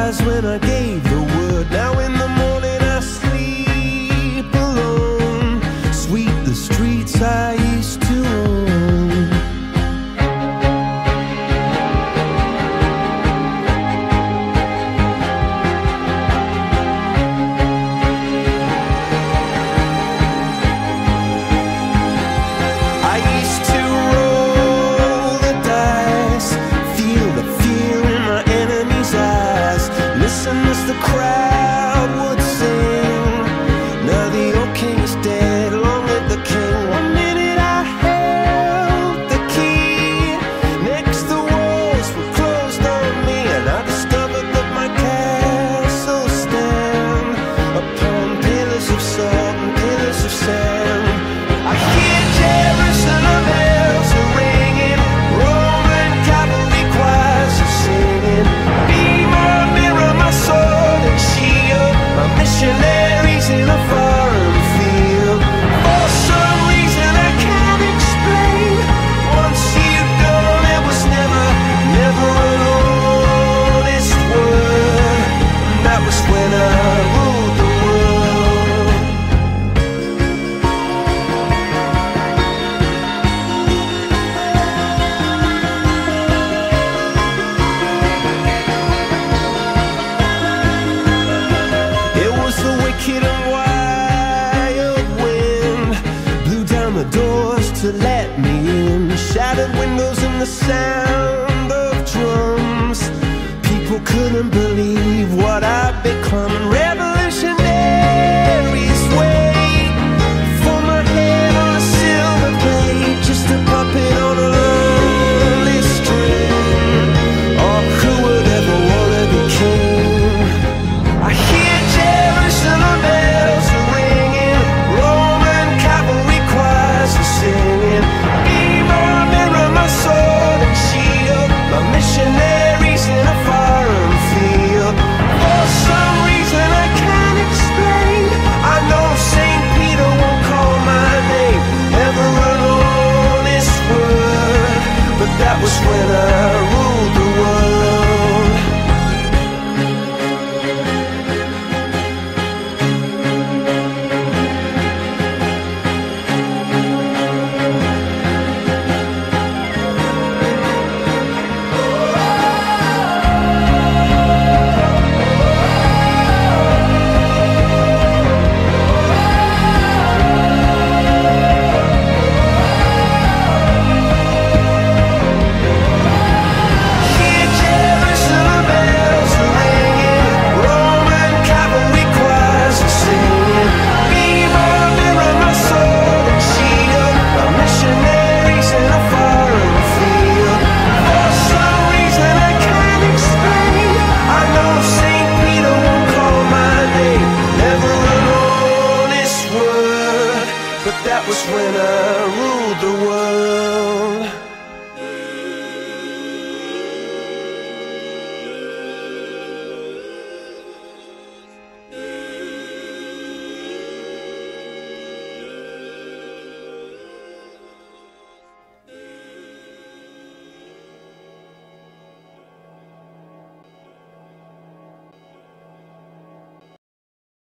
eyes when I gave the word. Now in the morning I sleep alone. Sweep the streets I used to own. I used to roll the dice, feel the fear in my enemy's eyes, listen as the crowd would sing. Now the old king is dead, long live the king. One minute I held the key, next the walls were closed on me, and I discovered that my castle stand upon pillars of salt and pillars of sand. I hear Jerusalem bells are ringing, Roman cavalry choirs are singing. Be my mirror, my sword and shield, my missionaries in a foreign field. For some reason I can't explain, once you've gone it was never, never an honest word. And that was when I ruled the world. It was the wicked and wild wind, blew down the doors to let me in, shattered windows and the sound of drums. People couldn't believe